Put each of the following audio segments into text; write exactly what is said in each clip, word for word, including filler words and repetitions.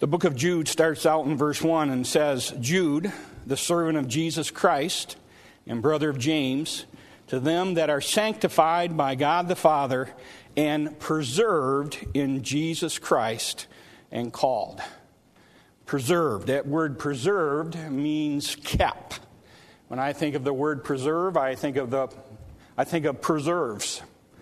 The book of Jude starts out in verse one and says, Jude, the servant of Jesus Christ and brother of James, to them that are sanctified by God the Father and preserved in Jesus Christ and called. Preserved. That word preserved means kept. When I think of the word preserve, I think of the I think of preserves.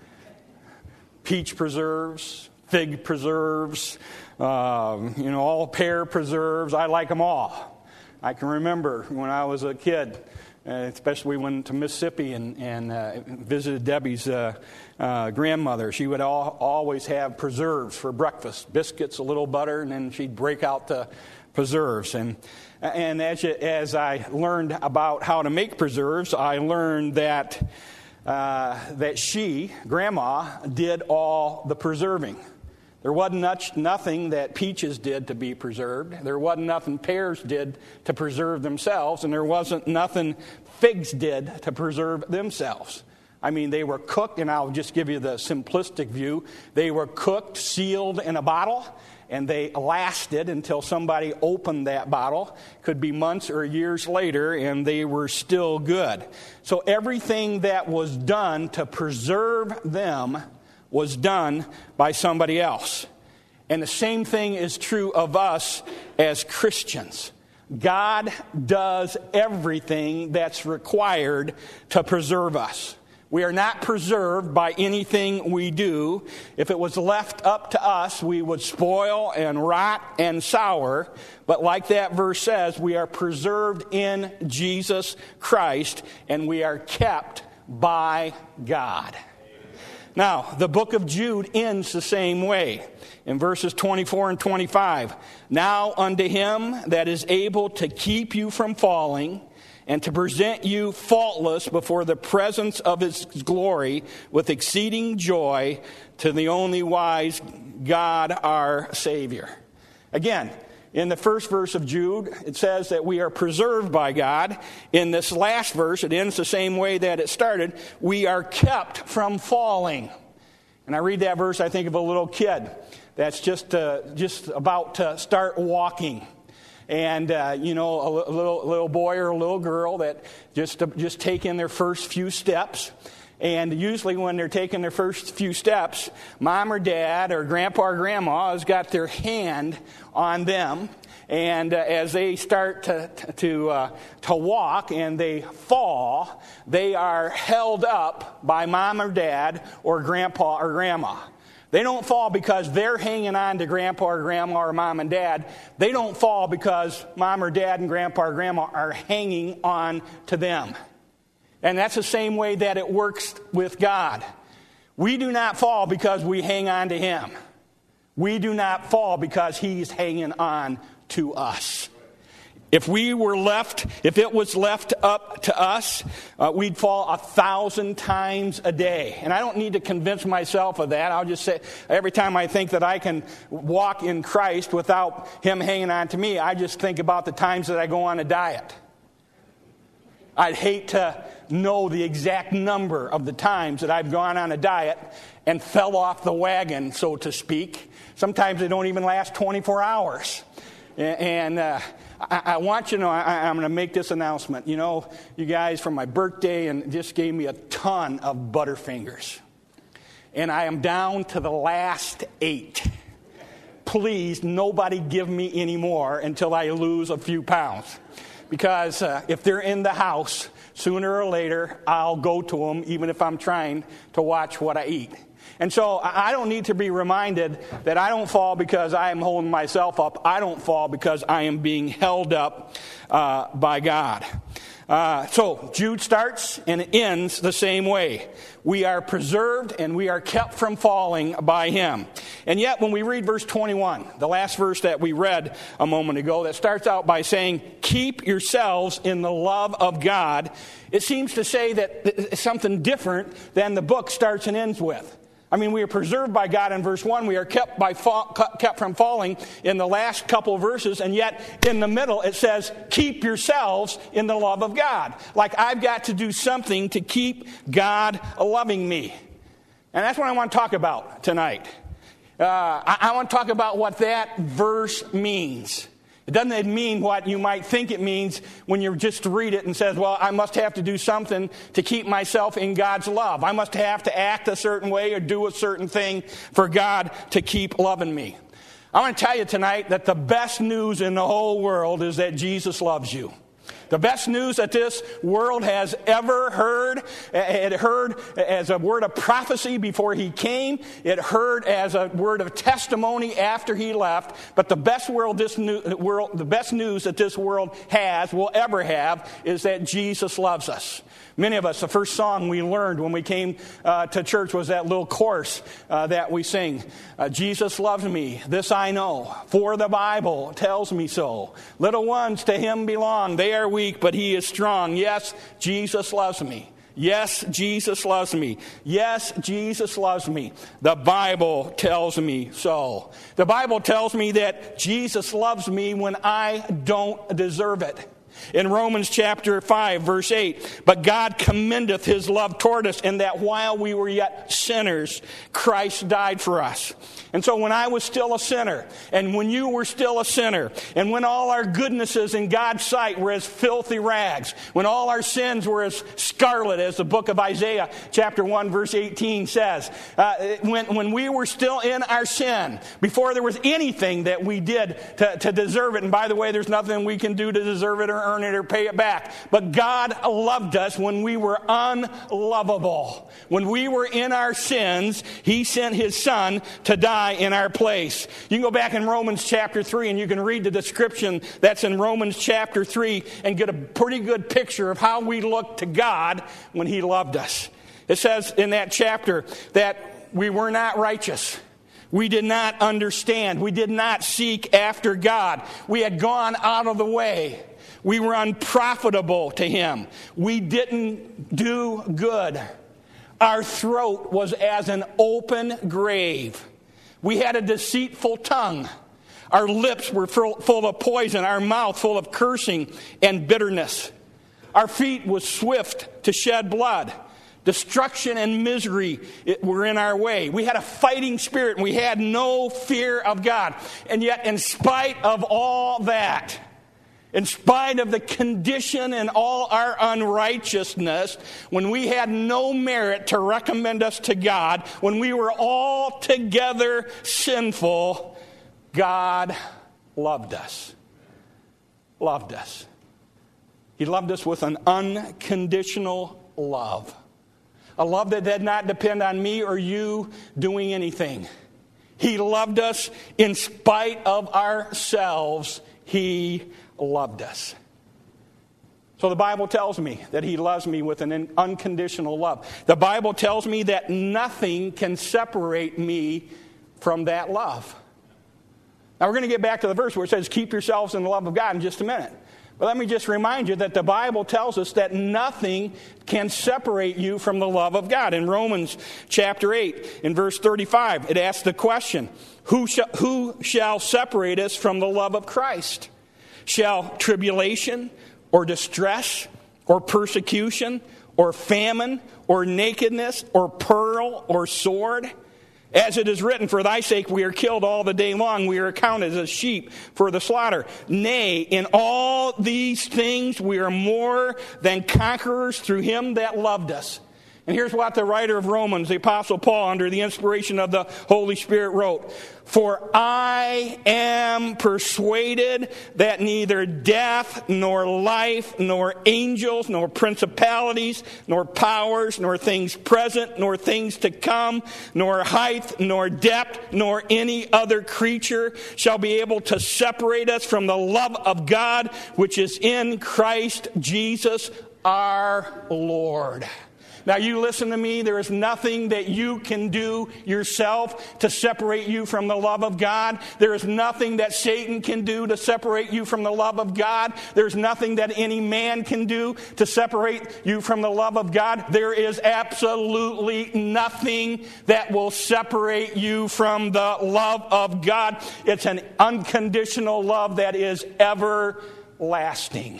Peach preserves, fig preserves, uh, you know, all pear preserves. I like them all. I can remember when I was a kid, uh, especially we went to Mississippi and, and uh, visited Debbie's uh, uh, grandmother. She would all, always have preserves for breakfast, biscuits, a little butter, and then she'd break out the preserves. And and as you, as I learned about how to make preserves, I learned that uh, that she, Grandma, did all the preserving. There wasn't much, nothing that peaches did to be preserved. There wasn't nothing pears did to preserve themselves, and there wasn't nothing figs did to preserve themselves. I mean, they were cooked, and I'll just give you the simplistic view. They were cooked, sealed in a bottle, and they lasted until somebody opened that bottle. Could be months or years later, and they were still good. So everything that was done to preserve them was done by somebody else. And the same thing is true of us as Christians. God does everything that's required to preserve us. We are not preserved by anything we do. If it was left up to us, we would spoil and rot and sour. But like that verse says, we are preserved in Jesus Christ, and we are kept by God. Now, the book of Jude ends the same way. In verses twenty-four and twenty-five, now unto him that is able to keep you from falling and to present you faultless before the presence of his glory with exceeding joy, to the only wise God our Savior. Again, in the first verse of Jude, it says that we are preserved by God. In this last verse, it ends the same way that it started. We are kept from falling. And I read that verse, I think of a little kid that's just uh, just about to start walking. And, uh, you know, a little little boy or a little girl that just, uh, just taking their first few steps. And usually when they're taking their first few steps, mom or dad or grandpa or grandma has got their hand on them. And uh, as they start to to uh, to walk and they fall, they are held up by mom or dad or grandpa or grandma. They don't fall because they're hanging on to grandpa or grandma or mom and dad. They don't fall because mom or dad and grandpa or grandma are hanging on to them. And that's the same way that it works with God. We do not fall because we hang on to him. We do not fall because he's hanging on to us. If we were left, if it was left up to us, uh, we'd fall a thousand times a day. And I don't need to convince myself of that. I'll just say, every time I think that I can walk in Christ without him hanging on to me, I just think about the times that I go on a diet. I'd hate to know the exact number of the times that I've gone on a diet and fell off the wagon, so to speak. Sometimes they don't even last twenty-four hours. And uh, I, I want you to know, I, I'm going to make this announcement. You know, you guys, for my birthday, and just gave me a ton of Butterfingers. And I am down to the last eight. Please, nobody give me any more until I lose a few pounds. Because uh, if they're in the house, sooner or later, I'll go to them, even if I'm trying to watch what I eat. And so I don't need to be reminded that I don't fall because I am holding myself up. I don't fall because I am being held up uh, by God. Uh, so Jude starts and it ends the same way. We are preserved and we are kept from falling by him. And yet when we read verse twenty-one, the last verse that we read a moment ago, that starts out by saying, keep yourselves in the love of God, it seems to say that it's something different than the book starts and ends with. I mean, we are preserved by God in verse one. We are kept by fall, kept from falling in the last couple of verses. And yet, in the middle, it says, keep yourselves in the love of God. Like I've got to do something to keep God loving me. And that's what I want to talk about tonight. Uh, I, I want to talk about what that verse means. It doesn't mean what you might think it means when you just read it and says, well, I must have to do something to keep myself in God's love. I must have to act a certain way or do a certain thing for God to keep loving me. I want to tell you tonight that the best news in the whole world is that Jesus loves you. The best news that this world has ever heard. It heard as a word of prophecy before he came. It heard as a word of testimony after he left. But the best world, this new, world, the best news that this world has, will ever have, is that Jesus loves us. Many of us, the first song we learned when we came uh, to church was that little chorus uh, that we sing. Uh, Jesus loves me, this I know, for the Bible tells me so. Little ones to him belong, they are weak, but he is strong. Yes, Jesus loves me. Yes, Jesus loves me. Yes, Jesus loves me. The Bible tells me so. The Bible tells me that Jesus loves me when I don't deserve it. In Romans chapter five, verse eight, but God commendeth his love toward us in that while we were yet sinners, Christ died for us. And so when I was still a sinner, and when you were still a sinner, and when all our goodnesses in God's sight were as filthy rags, when all our sins were as scarlet, as the book of Isaiah chapter one, verse eighteen says, uh, when, when we were still in our sin, before there was anything that we did to, to deserve it, and by the way, there's nothing we can do to deserve it or earn it or pay it back, but God loved us when we were unlovable. When we were in our sins, he sent his son to die in our place. You can go back in Romans chapter three and you can read the description that's in Romans chapter three and get a pretty good picture of how we looked to God when he loved us. It says in that chapter that we were not righteous. We did not understand. We did not seek after God. We had gone out of the way. We were unprofitable to him. We didn't do good. Our throat was as an open grave. We had a deceitful tongue. Our lips were full of poison, our mouth full of cursing and bitterness. Our feet were swift to shed blood. Destruction and misery were in our way. We had a fighting spirit and we had no fear of God. And yet, in spite of all that, in spite of the condition and all our unrighteousness, when we had no merit to recommend us to God, when we were altogether sinful, God loved us. Loved us. He loved us with an unconditional love. A love that did not depend on me or you doing anything. He loved us in spite of ourselves. He loved us. So the Bible tells me that he loves me with an unconditional love. The Bible tells me that nothing can separate me from that love. Now we're going to get back to the verse where it says, keep yourselves in the love of God in just a minute. But let me just remind you that the Bible tells us that nothing can separate you from the love of God. In Romans chapter eight, in verse thirty-five, it asks the question, who shall, who shall separate us from the love of Christ? Shall tribulation or distress or persecution or famine or nakedness or peril or sword? As it is written, for thy sake we are killed all the day long. We are accounted as sheep for the slaughter. Nay, in all these things we are more than conquerors through him that loved us. And here's what the writer of Romans, the Apostle Paul, under the inspiration of the Holy Spirit wrote. For I am persuaded that neither death, nor life, nor angels, nor principalities, nor powers, nor things present, nor things to come, nor height, nor depth, nor any other creature shall be able to separate us from the love of God, which is in Christ Jesus our Lord. Now you listen to me, there is nothing that you can do yourself to separate you from the love of God. There is nothing that Satan can do to separate you from the love of God. There's nothing that any man can do to separate you from the love of God. There is absolutely nothing that will separate you from the love of God. It's an unconditional love that is everlasting.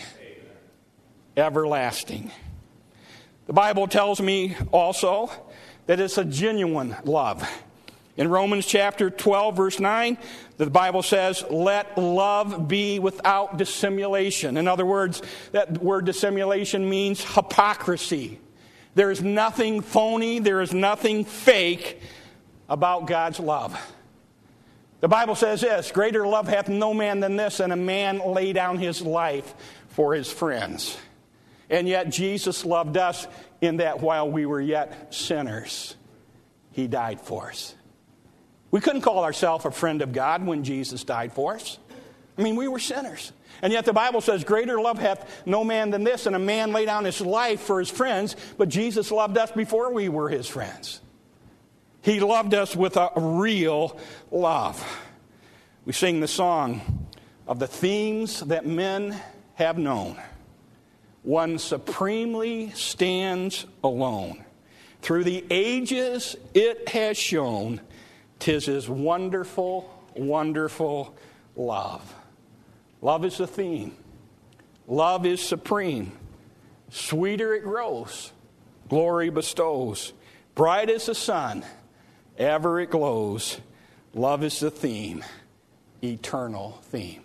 Everlasting. The Bible tells me also that it's a genuine love. In Romans chapter twelve, verse nine, the Bible says, let love be without dissimulation. In other words, that word dissimulation means hypocrisy. There is nothing phony, there is nothing fake about God's love. The Bible says this, greater love hath no man than this, and a man lay down his life for his friends. And yet Jesus loved us in that while we were yet sinners, he died for us. We couldn't call ourselves a friend of God when Jesus died for us. I mean, we were sinners. And yet the Bible says, greater love hath no man than this, and a man lay down his life for his friends. But Jesus loved us before we were his friends. He loved us with a real love. We sing the song of the themes that men have known. One supremely stands alone. Through the ages it has shown, 'tis his wonderful, wonderful love. Love is the theme. Love is supreme. Sweeter it grows. Glory bestows. Bright as the sun. Ever it glows. Love is the theme. Eternal theme.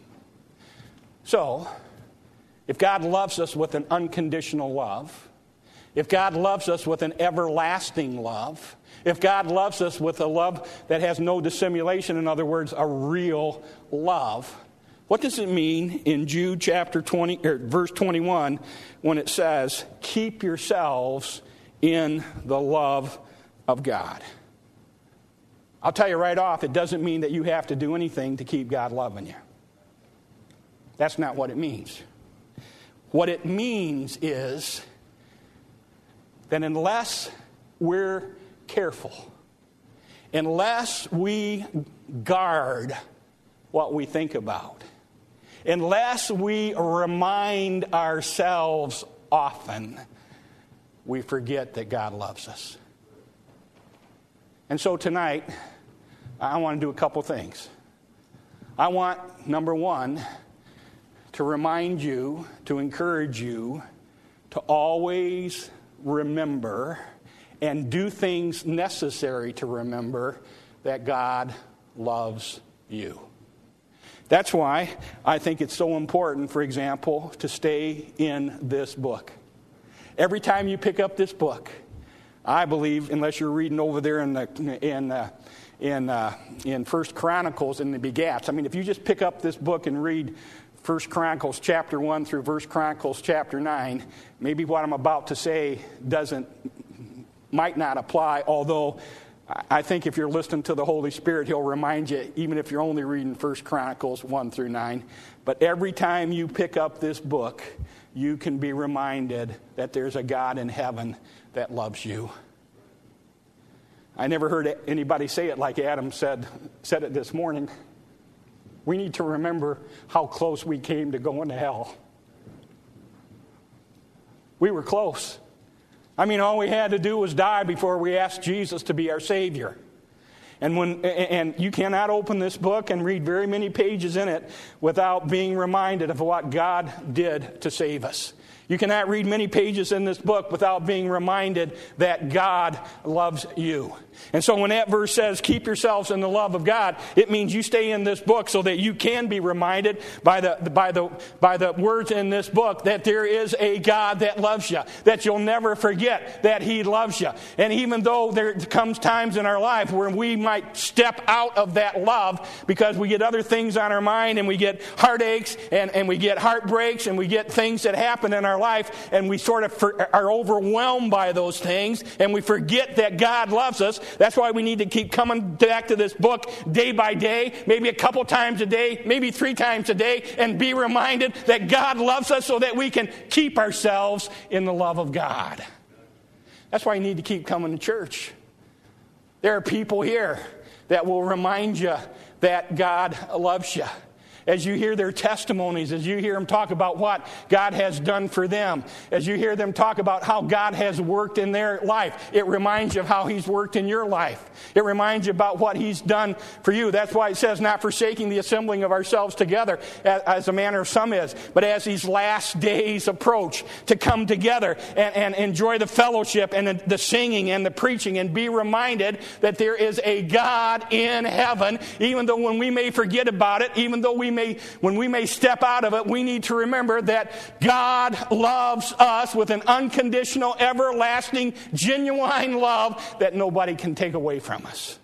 So, if God loves us with an unconditional love, if God loves us with an everlasting love, if God loves us with a love that has no dissimulation, in other words, a real love, what does it mean in Jude chapter twenty, or verse twenty-one, when it says, keep yourselves in the love of God? I'll tell you right off, it doesn't mean that you have to do anything to keep God loving you. That's not what it means. What it means is that unless we're careful, unless we guard what we think about, unless we remind ourselves often, we forget that God loves us. And so tonight, I want to do a couple things. I want, number one, to remind you, to encourage you to always remember and do things necessary to remember that God loves you. That's why I think it's so important, for example, to stay in this book. Every time you pick up this book, I believe, unless you're reading over there in the in uh, in uh, in First Chronicles in the Begats. I mean, if you just pick up this book and read First Chronicles chapter one through First Chronicles chapter nine, maybe what I'm about to say doesn't might not apply. Although I think if you're listening to the Holy Spirit, He'll remind you, even if you're only reading First Chronicles one through nine. But every time you pick up this book, you can be reminded that there's a God in heaven that loves you. I never heard anybody say it like Adam said, said it this morning. We need to remember how close we came to going to hell. We were close. I mean, all we had to do was die before we asked Jesus to be our Savior. And when and you cannot open this book and read very many pages in it without being reminded of what God did to save us. You cannot read many pages in this book without being reminded that God loves you. And so when that verse says, keep yourselves in the love of God, it means you stay in this book so that you can be reminded by the, by the, by the words in this book that there is a God that loves you, that you'll never forget that He loves you. And even though there comes times in our life where we might step out of that love because we get other things on our mind and we get heartaches and, and we get heartbreaks and we get things that happen in our life and we sort of for, are overwhelmed by those things and we forget that God loves us. That's why we need to keep coming back to this book day by day, maybe a couple times a day, maybe three times a day, and be reminded that God loves us so that we can keep ourselves in the love of God. That's why you need to keep coming to church. There are people here that will remind you that God loves you. as you hear their testimonies, as you hear them talk about what God has done for them, as you hear them talk about how God has worked in their life, it reminds you of how He's worked in your life. It reminds you about what He's done for you. That's why it says, not forsaking the assembling of ourselves together, as the manner of some is, but as these last days approach, to come together and, and enjoy the fellowship and the, the singing and the preaching, and be reminded that there is a God in heaven. Even though when we may forget about it, even though we may, when we may step out of it, we need to remember that God loves us with an unconditional, everlasting, genuine love that nobody can take away from us.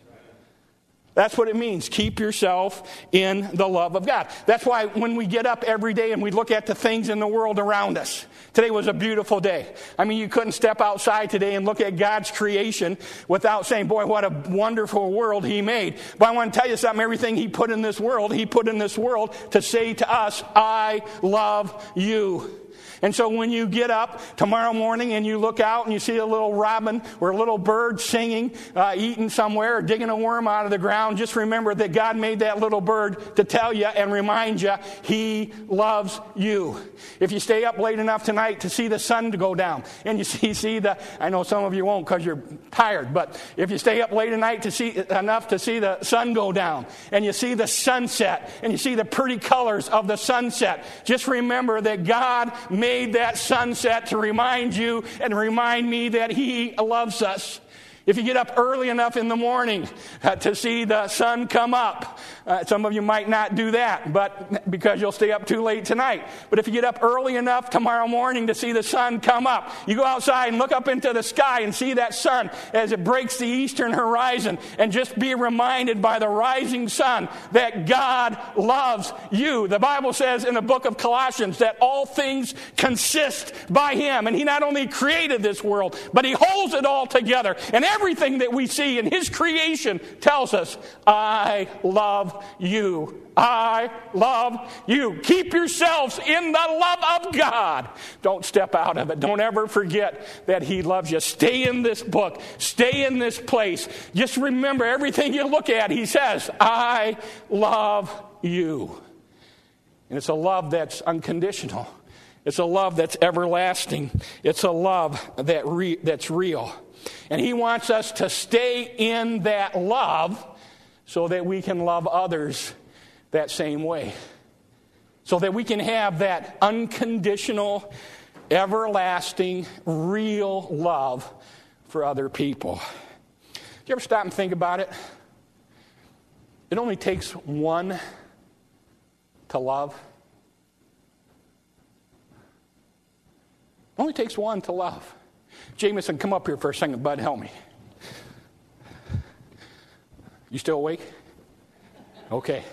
That's what it means. Keep yourself in the love of God. That's why when we get up every day and we look at the things in the world around us. Today was a beautiful day. I mean, you couldn't step outside today and look at God's creation without saying, boy, what a wonderful world He made. But I want to tell you something. Everything He put in this world, He put in this world to say to us, I love you. And so when you get up tomorrow morning and you look out and you see a little robin or a little bird singing, uh, eating somewhere, or digging a worm out of the ground, just remember that God made that little bird to tell you and remind you He loves you. If you stay up late enough tonight to see the sun to go down, and you see, see the, I know some of you won't because you're tired, but if you stay up late tonight to see enough to see the sun go down, and you see the sunset, and you see the pretty colors of the sunset, just remember that God made that sunset to remind you and remind me that He loves us. If you get up early enough in the morning uh, to see the sun come up, uh, some of you might not do that, but because you'll stay up too late tonight. But if you get up early enough tomorrow morning to see the sun come up, you go outside and look up into the sky and see that sun as it breaks the eastern horizon, and just be reminded by the rising sun that God loves you. The Bible says in the book of Colossians that all things consist by Him, and He not only created this world, but He holds it all together. And everything that we see in His creation tells us, I love you. I love you. Keep yourselves in the love of God. Don't step out of it. Don't ever forget that He loves you. Stay in this book. Stay in this place. Just remember, everything you look at, He says, I love you. And it's a love that's unconditional. It's a love that's everlasting. It's a love that re- that's real. And He wants us to stay in that love so that we can love others that same way. So that we can have that unconditional, everlasting, real love for other people. Do you ever stop and think about it? It only takes one to love. It only takes one to love. Jameson, come up here for a second. Bud, help me. You still awake? Okay.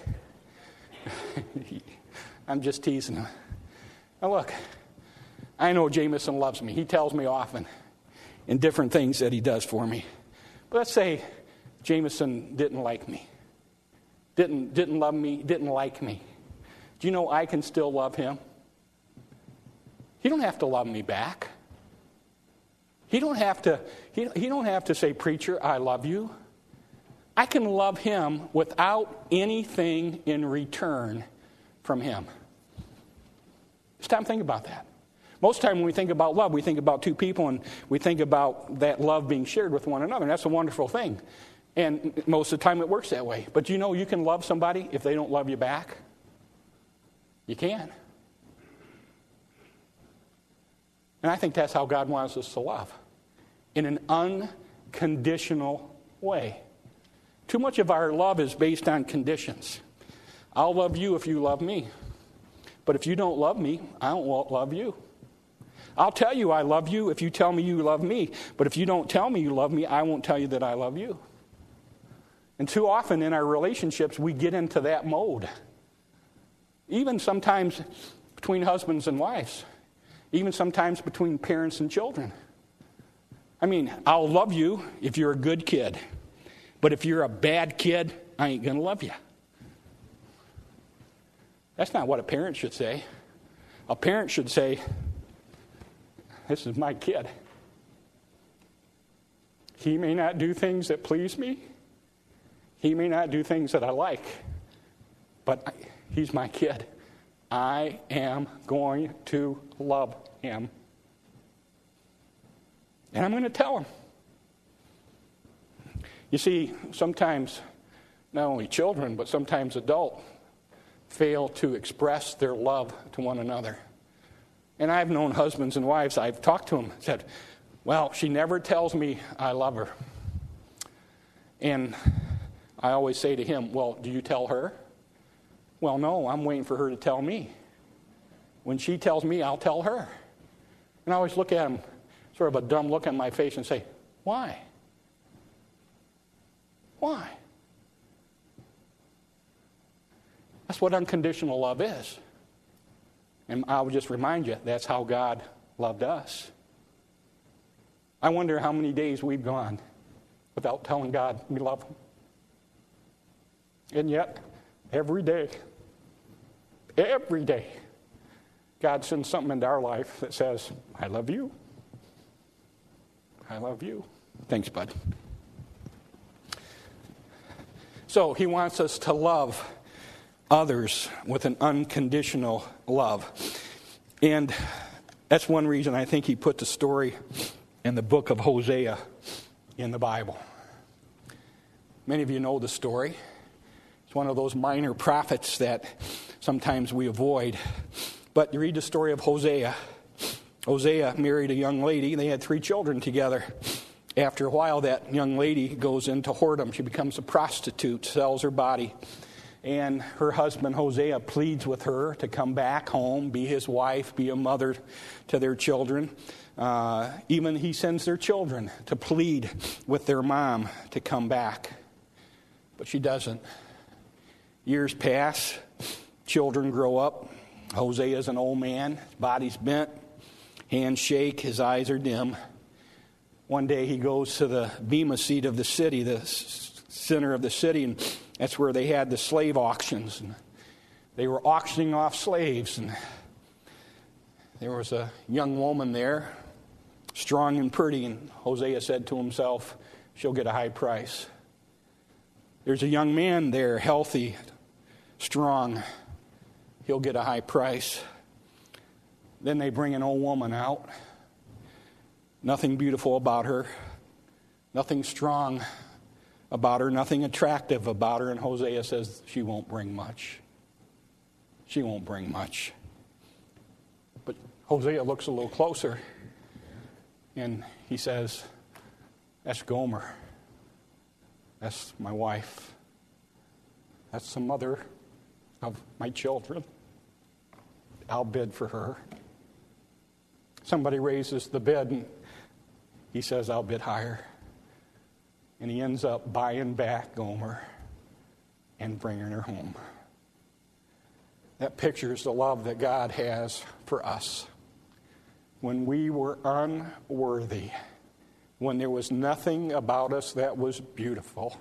I'm just teasing him. Now look, I know Jameson loves me. He tells me often in different things that he does for me. But let's say Jameson didn't like me. Didn't, didn't love me, didn't like me. Do you know I can still love him? He don't have to love me back. He don't have to, he, he don't have to say, preacher, I love you. I can love him without anything in return from him. Stop and think about that. Most of the time when we think about love, we think about two people and we think about that love being shared with one another. And that's a wonderful thing. And most of the time it works that way. But you know you can love somebody if they don't love you back? You can. And I think that's how God wants us to love. In an unconditional way. Too much of our love is based on conditions. I'll love you if you love me. But if you don't love me, I won't love you. I'll tell you I love you if you tell me you love me. But if you don't tell me you love me, I won't tell you that I love you. And too often in our relationships, we get into that mode. Even sometimes between husbands and wives. Even sometimes between parents and children. I mean, I'll love you if you're a good kid. But if you're a bad kid, I ain't going to love you. That's not what a parent should say. A parent should say, this is my kid. He may not do things that please me. He may not do things that I like. But He's my kid. I am going to love him. And I'm going to tell him. You see, sometimes not only children, but sometimes adults fail to express their love to one another. And I've known husbands and wives, I've talked to them, said, well, she never tells me I love her. And I always say to him, well, do you tell her? Well, no, I'm waiting for her to tell me. When she tells me, I'll tell her. And I always look at him, sort of a dumb look on my face, and say, why? Why? That's what unconditional love is. And I would just remind you, that's how God loved us. I wonder how many days we've gone without telling God we love him. And yet, every day, every day, God sends something into our life that says, I love you. I love you. Thanks, bud. So he wants us to love others with an unconditional love. And that's one reason I think he put the story in the book of Hosea in the Bible. Many of you know the story. It's one of those minor prophets that sometimes we avoid. But you read the story of Hosea. Hosea married a young lady. They had three children together. After a while, that young lady goes into whoredom. She becomes a prostitute, sells her body. And her husband, Hosea, pleads with her to come back home, be his wife, be a mother to their children. Uh, even he sends their children to plead with their mom to come back. But she doesn't. Years pass. Children grow up. Hosea is an old man. His body's bent. Hands shake. His eyes are dim. One day he goes to the bema seat of the city, the center of the city, and that's where they had the slave auctions. And they were auctioning off slaves. And there was a young woman there, strong and pretty, and Hosea said to himself, she'll get a high price. There's a young man there, healthy, strong. He'll get a high price. Then they bring an old woman out. Nothing beautiful about her. Nothing strong about her. Nothing attractive about her. And Hosea says she won't bring much. She won't bring much. But Hosea looks a little closer. And he says, that's Gomer. That's my wife. That's the mother of my children. I'll bid for her. Somebody raises the bid, and he says, I'll bid higher. And he ends up buying back Gomer and bringing her home. That pictures the love that God has for us. When we were unworthy, when there was nothing about us that was beautiful,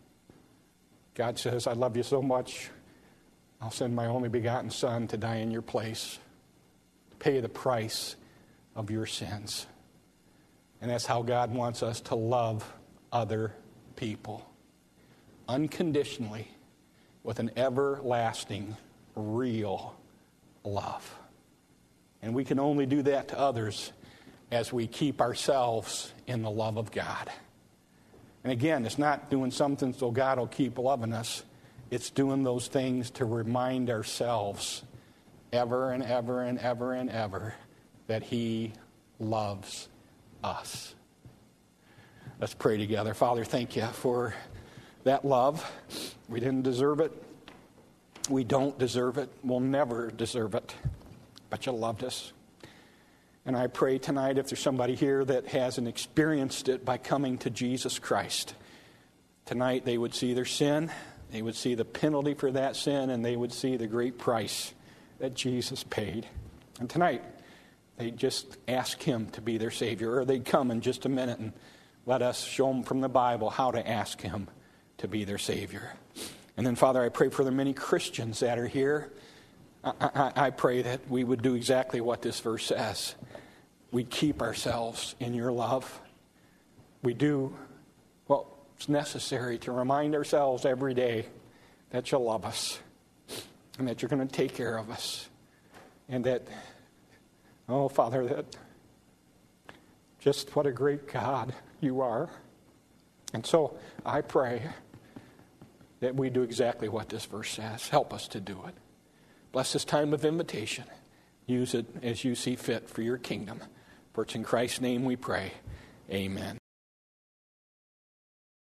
God says, I love you so much, I'll send my only begotten Son to die in your place, to pay the price of your sins. And that's how God wants us to love other people. Unconditionally, with an everlasting, real love. And we can only do that to others as we keep ourselves in the love of God. And again, it's not doing something so God will keep loving us. It's doing those things to remind ourselves ever and ever and ever and ever that He loves us. Let's pray together. Father, thank you for that love. We didn't deserve it. We don't deserve it. We'll never deserve it. But you loved us. And I pray tonight if there's somebody here that hasn't experienced it by coming to Jesus Christ, tonight they would see their sin, they would see the penalty for that sin, and they would see the great price that Jesus paid. And tonight, they'd just ask Him to be their Savior, or they'd come in just a minute and let us show them from the Bible how to ask Him to be their Savior. And then, Father, I pray for the many Christians that are here. I, I, I pray that we would do exactly what this verse says. We'd keep ourselves in your love. We do what's necessary to remind ourselves every day that you love us. and that you're going to take care of us. And that, oh, Father, that just what a great God you are. And so I pray that we do exactly what this verse says. Help us to do it. Bless this time of invitation. Use it as you see fit for your kingdom. For it's in Christ's name we pray. Amen.